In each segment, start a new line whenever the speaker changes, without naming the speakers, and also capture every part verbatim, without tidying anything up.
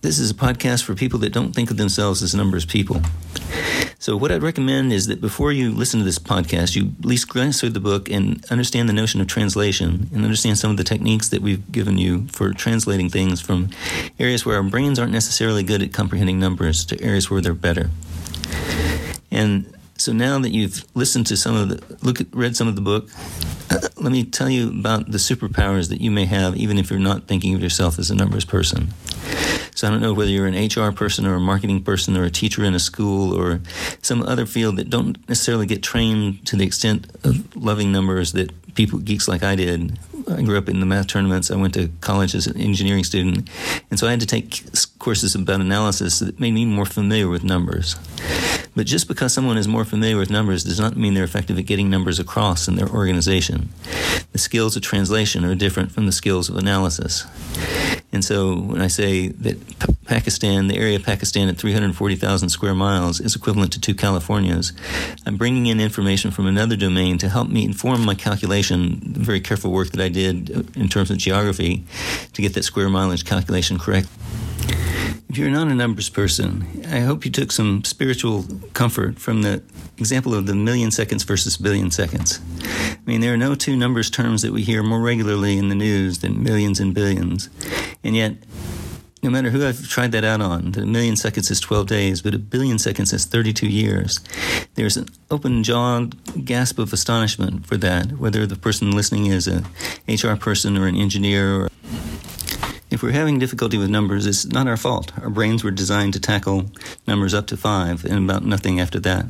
this is a podcast for people that don't think of themselves as numbers people. So what I'd recommend is that before you listen to this podcast, you at least glance through the book and understand the notion of translation and understand some of the techniques that we've given you for translating things from areas where our brains aren't necessarily good at comprehending numbers to areas where they're better. And so now that you've listened to some of the, look at, read some of the book, uh, let me tell you about the superpowers that you may have even if you're not thinking of yourself as a numbers person. So I don't know whether you're an H R person or a marketing person or a teacher in a school or some other field that don't necessarily get trained to the extent of loving numbers that people, geeks like I did. I grew up in the math tournaments. I went to college as an engineering student. And so I had to take courses about analysis that made me more familiar with numbers. But just because someone is more familiar with numbers does not mean they're effective at getting numbers across in their organization. The skills of translation are different from the skills of analysis. And so when I say that P- Pakistan, the area of Pakistan at three hundred forty thousand square miles is equivalent to two Californias, I'm bringing in information from another domain to help me inform my calculation, the very careful work that I did in terms of geography to get that square mileage calculation correct. If you're not a numbers person, I hope you took some spiritual comfort from the example of the million seconds versus billion seconds. I mean, there are no two numbers terms that we hear more regularly in the news than millions and billions. And yet, no matter who I've tried that out on, that a million seconds is twelve days, but a billion seconds is thirty-two years. There's an open-jawed gasp of astonishment for that, whether the person listening is a H R person or an engineer. Or if we're having difficulty with numbers, it's not our fault. Our brains were designed to tackle numbers up to five and about nothing after that.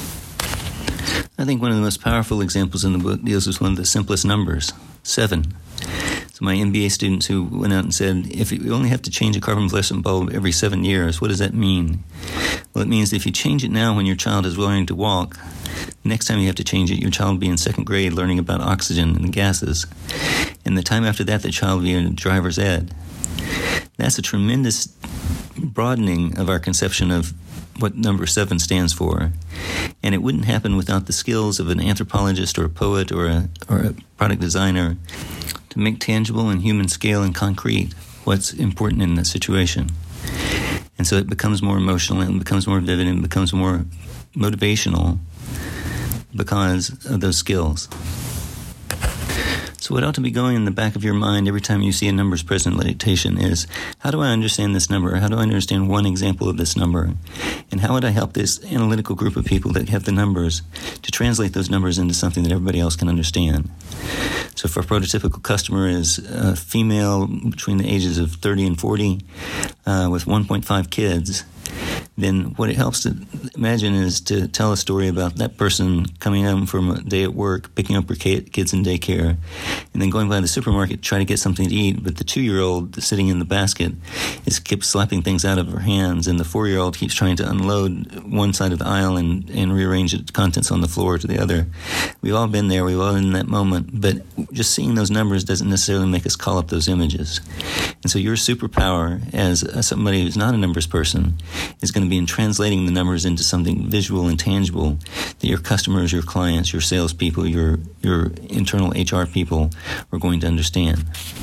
I think one of the most powerful examples in the book deals with one of the simplest numbers, seven. So my M B A students who went out and said, if you only have to change a carbon fluorescent bulb every seven years, what does that mean? Well, it means if you change it now when your child is learning to walk, next time you have to change it, your child will be in second grade learning about oxygen and the gases. And the time after that, the child will be in driver's ed. That's a tremendous broadening of our conception of what number seven stands for. And it wouldn't happen without the skills of an anthropologist or a poet or a, or a product designer to make tangible and human scale and concrete what's important in the situation. And so it becomes more emotional and it becomes more vivid and it becomes more motivational because of those skills. So what ought to be going in the back of your mind every time you see a numbers presentation is, how do I understand this number? How do I understand one example of this number? And how would I help this analytical group of people that have the numbers to translate those numbers into something that everybody else can understand? So if our prototypical customer is a female between the ages of thirty and forty uh, with one point five kids, then what it helps to imagine is to tell a story about that person coming home from a day at work, picking up her kids in daycare, and then going by the supermarket to try to get something to eat, but the two-year-old sitting in the basket is keeps slapping things out of her hands, and the four-year-old keeps trying to unload one side of the aisle and, and rearrange the contents on the floor to the other. We've all been there, we've all been in that moment, but just seeing those numbers doesn't necessarily make us call up those images. And so your superpower as somebody who's not a numbers person is going to be in translating the numbers into something visual and tangible that your customers, your clients, your salespeople, your your internal H R people are going to understand.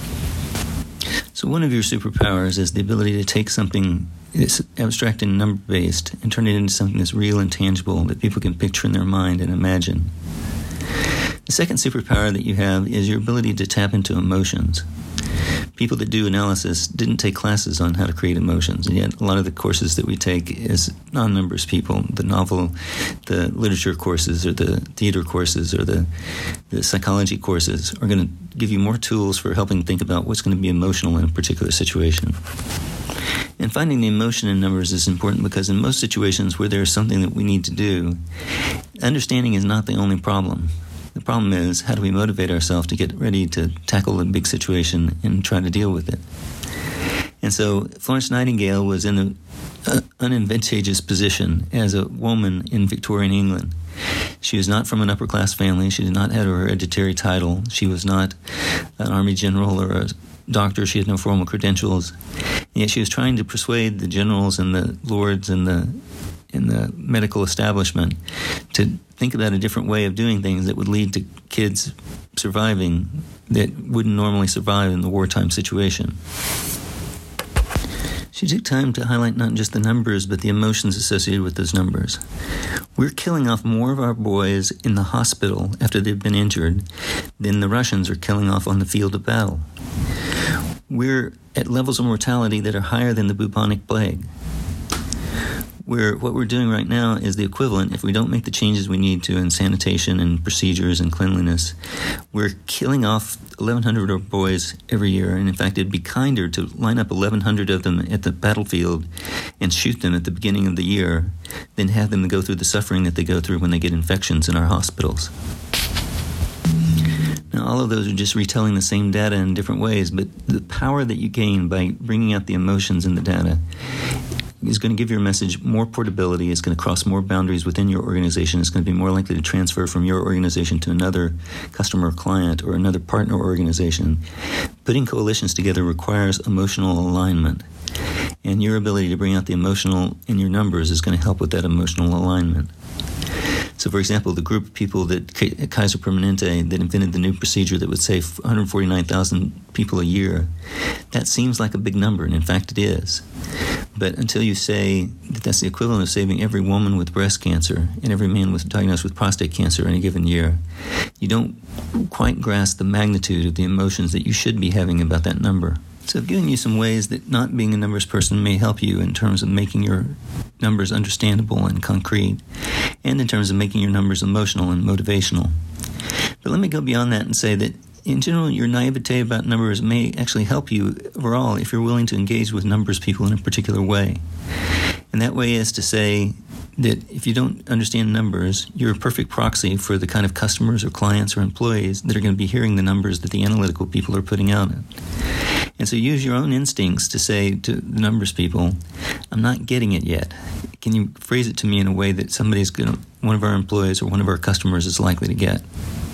So one of your superpowers is the ability to take something that's abstract and number-based and turn it into something that's real and tangible that people can picture in their mind and imagine. The second superpower that you have is your ability to tap into emotions. People that do analysis didn't take classes on how to create emotions, and yet a lot of the courses that we take is non-numbers people. The novel, the literature courses, or the theater courses, or the, the psychology courses are going to give you more tools for helping think about what's going to be emotional in a particular situation. And finding the emotion in numbers is important because in most situations where there's something that we need to do, understanding is not the only problem. The problem is, how do we motivate ourselves to get ready to tackle a big situation and try to deal with it? And so Florence Nightingale was in an uh, unadvantageous position as a woman in Victorian England. She was not from an upper-class family. She did not have a hereditary title. She was not an army general or a doctor. She had no formal credentials. And yet she was trying to persuade the generals and the lords and the in the medical establishment to think about a different way of doing things that would lead to kids surviving that wouldn't normally survive in the wartime situation. She She took time to highlight not just the numbers, but the emotions associated with those numbers. We're killing off more of our boys in the hospital after they've been injured than the Russians are killing off on the field of battle. We're at levels of mortality that are higher than the bubonic plague. We're, what we're doing right now is the equivalent, if we don't make the changes we need to in sanitation and procedures and cleanliness, we're killing off eleven hundred of our boys every year. And in fact, it'd be kinder to line up eleven hundred of them at the battlefield and shoot them at the beginning of the year than have them go through the suffering that they go through when they get infections in our hospitals. Now, all of those are just retelling the same data in different ways, but the power that you gain by bringing out the emotions in the data is going to give your message more portability. It's going to cross more boundaries within your organization. It's going to be more likely to transfer from your organization to another customer or client or another partner organization. Putting coalitions together requires emotional alignment, and your ability to bring out the emotional in your numbers is going to help with that emotional alignment. So, for example, the group of people that Kaiser Permanente that invented the new procedure that would save one hundred forty-nine thousand people a year, that seems like a big number, and in fact it is. But until you say that that's the equivalent of saving every woman with breast cancer and every man with diagnosed with prostate cancer in a given year, you don't quite grasp the magnitude of the emotions that you should be having about that number. So I've given you some ways that not being a numbers person may help you in terms of making your numbers understandable and concrete, and in terms of making your numbers emotional and motivational. But let me go beyond that and say that in general, your naivete about numbers may actually help you overall if you're willing to engage with numbers people in a particular way. And that way is to say that if you don't understand numbers, you're a perfect proxy for the kind of customers or clients or employees that are going to be hearing the numbers that the analytical people are putting out. And so use your own instincts to say to the numbers people, I'm not getting it yet. Can you phrase it to me in a way that somebody's going to, one of our employees or one of our customers is likely to get?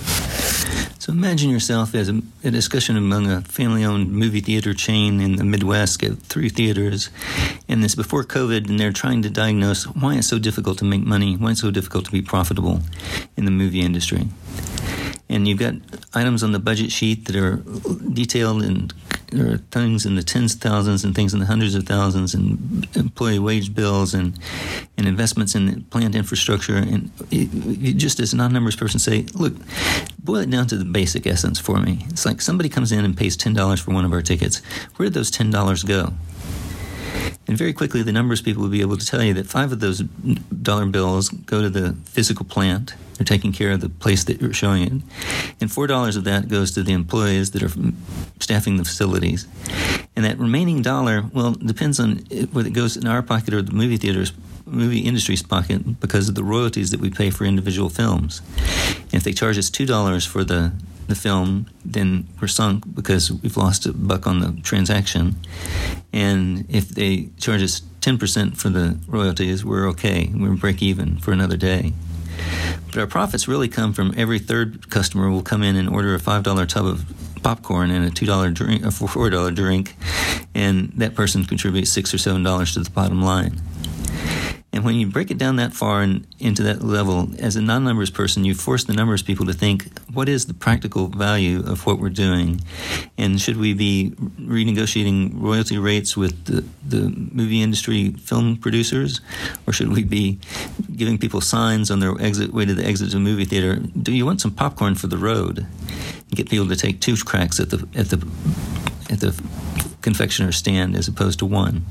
So imagine yourself as a, a discussion among a family-owned movie theater chain in the Midwest, get three theaters, and it's before COVID, and they're trying to diagnose why it's so difficult to make money, why it's so difficult to be profitable in the movie industry. And you've got items on the budget sheet that are detailed, and there are things in the tens of thousands and things in the hundreds of thousands, and employee wage bills and, and investments in plant infrastructure. And it, you just as a non-numbers person say, look, boil it down to the basic essence for me. It's like somebody comes in and pays ten dollars for one of our tickets. Where did those ten dollars go? And very quickly, the numbers people will be able to tell you that five of those dollar bills go to the physical plant. They're taking care of the place that you're showing it. And four dollars of that goes to the employees that are staffing the facilities. And that remaining dollar, well, depends on whether it goes in our pocket or the movie theater's, movie industry's pocket because of the royalties that we pay for individual films. And if they charge us two dollars for the the film, then we're sunk because we've lost a buck on the transaction. And if they charge us ten percent for the royalties, we're okay. We're break even for another day. But our profits really come from every third customer will come in and order a five dollar tub of popcorn and a two dollar drink, a four dollar drink, and that person contributes six or seven dollars to the bottom line. And when you break it down that far and into that level, as a non-numbers person, you force the numbers people to think, what is the practical value of what we're doing? And should we be renegotiating royalty rates with the, the movie industry film producers? Or should we be giving people signs on their exit way to the exit of the movie theater? Do you want some popcorn for the road? And get people to take two cracks at the at the at the confectioner stand as opposed to one.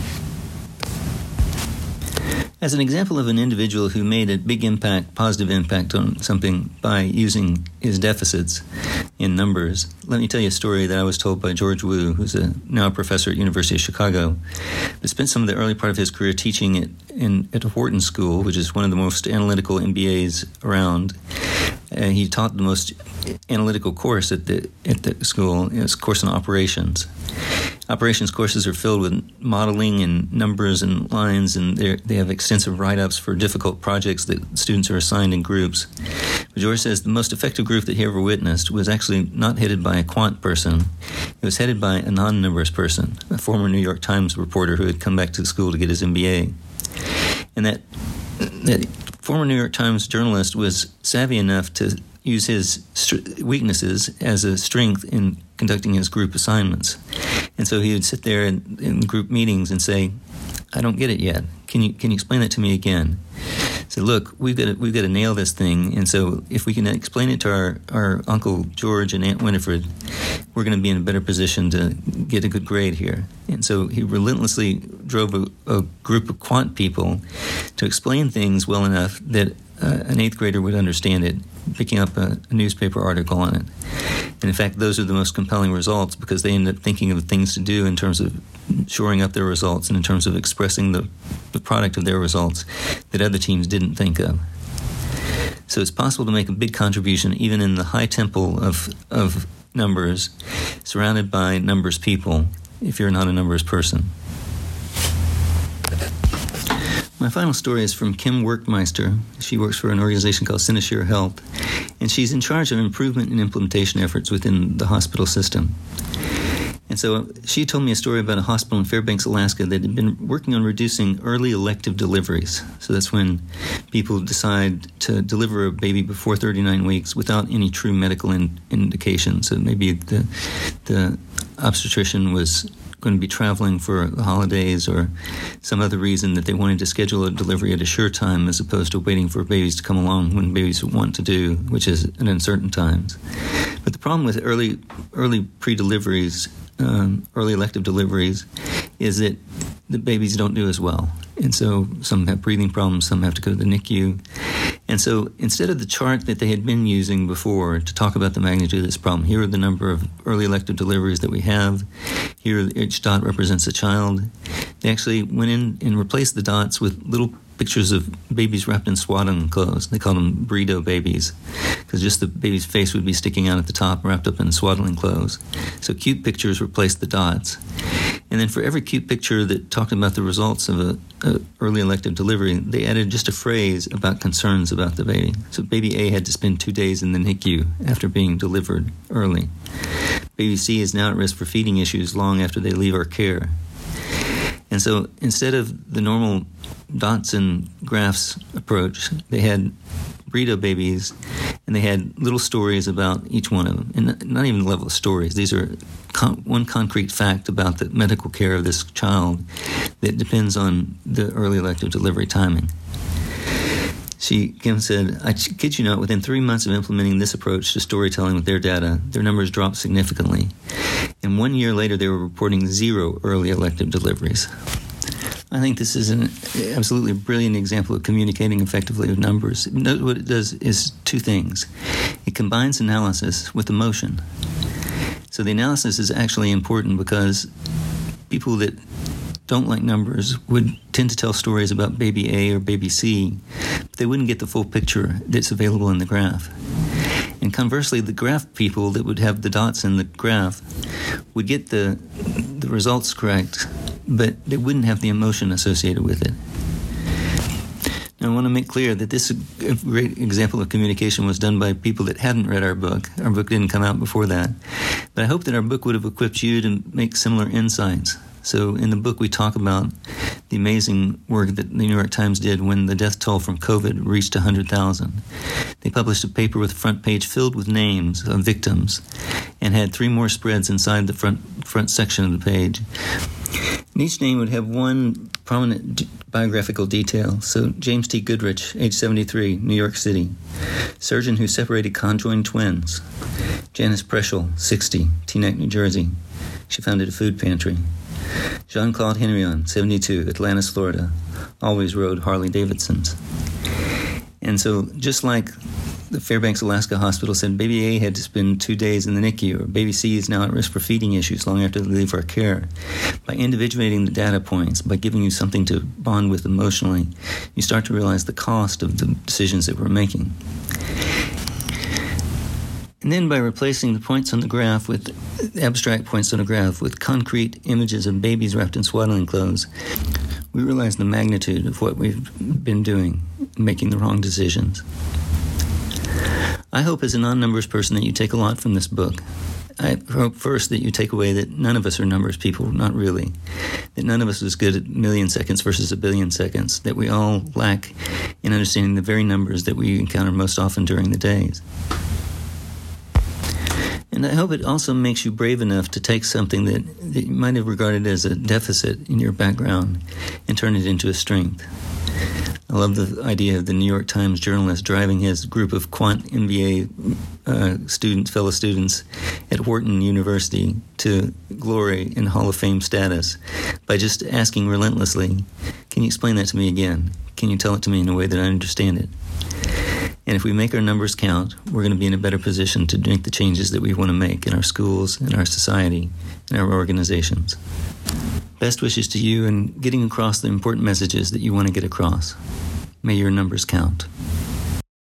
As an example of an individual who made a big impact, positive impact on something by using his deficits in numbers, let me tell you a story that I was told by George Wu, who's a now a professor at University of Chicago, but spent some of the early part of his career teaching at, in, at Wharton School, which is one of the most analytical M B As around. Uh, he taught the most analytical course at the at the school. It's a course on operations. Operations courses are filled with modeling and numbers and lines, and they have extensive write-ups for difficult projects that students are assigned in groups. But George says the most effective group that he ever witnessed was actually not headed by a quant person. It was headed by a non-numbers person, a former New York Times reporter who had come back to the school to get his M B A. And that that former New York Times journalist was savvy enough to use his st- weaknesses as a strength in conducting his group assignments. And so he would sit there in, in group meetings and say, I don't get it yet. Can you can you explain that to me again? So look, we've got to, we've got to nail this thing. And so if we can explain it to our, our Uncle George and Aunt Winifred, we're going to be in a better position to get a good grade here. And so he relentlessly drove a, a group of quant people to explain things well enough that uh, an eighth grader would understand it, picking up a, a newspaper article on it. And in fact, those are the most compelling results because they end up thinking of things to do in terms of shoring up their results and in terms of expressing the, the product of their results that other teams didn't think of. So it's possible to make a big contribution even in the high temple of of numbers, surrounded by numbers people, if you're not a numbers person. My final story is from Kim Werkmeister. She works for an organization called Cynosure Health, and she's in charge of improvement and implementation efforts within the hospital system. And so she told me a story about a hospital in Fairbanks, Alaska that had been working on reducing early elective deliveries. So that's when people decide to deliver a baby before thirty-nine weeks without any true medical in- indication. So maybe the the obstetrician was going to be traveling for the holidays or some other reason that they wanted to schedule a delivery at a sure time as opposed to waiting for babies to come along when babies want to do, which is at uncertain times. But the problem with early early pre-deliveries, um, early elective deliveries, is that the babies don't do as well. And so some have breathing problems, some have to go to the N I C U. And so instead of the chart that they had been using before to talk about the magnitude of this problem, here are the number of early elective deliveries that we have. Here, each dot represents a child. They actually went in and replaced the dots with little pictures of babies wrapped in swaddling clothes. They called them burrito babies because just the baby's face would be sticking out at the top, wrapped up in swaddling clothes. So cute pictures replaced the dots. And then for every cute picture that talked about the results of a, a early elective delivery, they added just a phrase about concerns about the baby. So baby A had to spend two days in the N I C U after being delivered early. Baby C is now at risk for feeding issues long after they leave our care. And so instead of the normal dots and graphs approach, they had burrito babies, and they had little stories about each one of them. And not even the level of stories. These are con- one concrete fact about the medical care of this child that depends on the early elective delivery timing. She, Kim said, I kid you not, within three months of implementing this approach to storytelling with their data, their numbers dropped significantly. And one year later, they were reporting zero early elective deliveries. I think this is an absolutely brilliant example of communicating effectively with numbers. Note what it does is two things. It combines analysis with emotion. So the analysis is actually important because people that don't like numbers would tend to tell stories about baby A or baby C, but they wouldn't get the full picture that's available in the graph. And conversely, the graph people that would have the dots in the graph would get the the results correct, but they wouldn't have the emotion associated with it. Now, I want to make clear that this great example of communication was done by people that hadn't read our book. Our book didn't come out before that. But I hope that our book would have equipped you to make similar insights. So in the book, we talk about the amazing work that the New York Times did when the death toll from COVID reached one hundred thousand. They published a paper with a front page filled with names of victims and had three more spreads inside the front front section of the page. And each name would have one prominent d- biographical detail. So James T. Goodrich, age seventy-three, New York City. Surgeon who separated conjoined twins. Janice Preschel, sixty, Teaneck, New Jersey. She founded a food pantry. Jean-Claude Henrion, seventy-two, Atlantis, Florida. Always rode Harley-Davidsons. And so just like the Fairbanks, Alaska hospital said baby A had to spend two days in the N I C U, or baby C is now at risk for feeding issues long after they leave our care. By individuating the data points, by giving you something to bond with emotionally, you start to realize the cost of the decisions that we're making. And then by replacing the points on the graph with abstract points on the graph with concrete images of babies wrapped in swaddling clothes, we realize the magnitude of what we've been doing, making the wrong decisions. I hope as a non-numbers person that you take a lot from this book. I hope first that you take away that none of us are numbers people, not really. That none of us is good at million seconds versus a billion seconds. That we all lack in understanding the very numbers that we encounter most often during the days. And I hope it also makes you brave enough to take something that, that you might have regarded as a deficit in your background and turn it into a strength. I love the idea of the New York Times journalist driving his group of quant M B A uh, students, fellow students at Wharton University to glory in Hall of Fame status by just asking relentlessly, can you explain that to me again? Can you tell it to me in a way that I understand it? And if we make our numbers count, we're going to be in a better position to make the changes that we want to make in our schools, in our society, in our organizations. Best wishes to you in getting across the important messages that you want to get across. May your numbers count.